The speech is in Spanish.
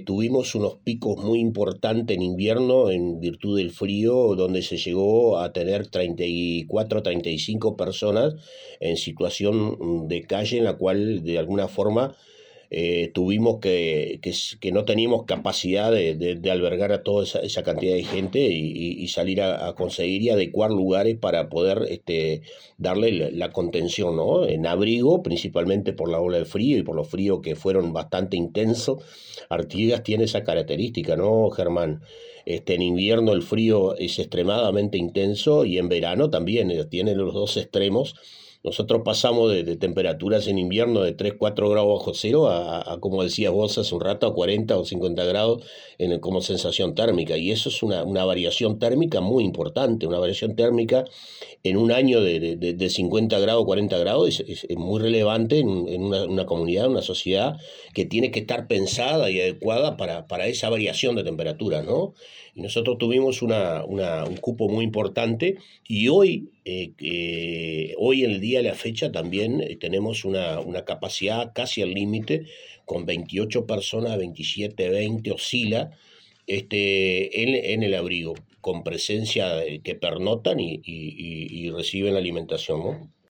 tuvimos unos picos muy importantes en invierno en virtud del frío, donde se llegó a tener 34, 35 personas en situación de calle, en la cual de alguna forma tuvimos que no teníamos capacidad de albergar a toda esa cantidad de gente y salir a conseguir y adecuar lugares para poder darle la contención, ¿no? En abrigo, principalmente por la ola de frío y por los fríos que fueron bastante intensos. Artigas tiene esa característica, ¿no, Germán? En invierno el frío es extremadamente intenso y en verano también tiene los dos extremos. Nosotros pasamos de temperaturas en invierno de 3 4 grados bajo cero como decías vos hace un rato, a 40 o 50 grados como sensación térmica. Y eso es una variación térmica muy importante, una variación térmica en un año de 50 grados, 40 grados, es muy relevante en una comunidad, una sociedad que tiene que estar pensada y adecuada para esa variación de temperatura, ¿no? Y nosotros tuvimos un cupo muy importante y hoy en el día de la fecha también tenemos una capacidad casi al límite, con 28 personas, 27 20 oscila, en el abrigo, con presencia que pernotan y reciben la alimentación, ¿no?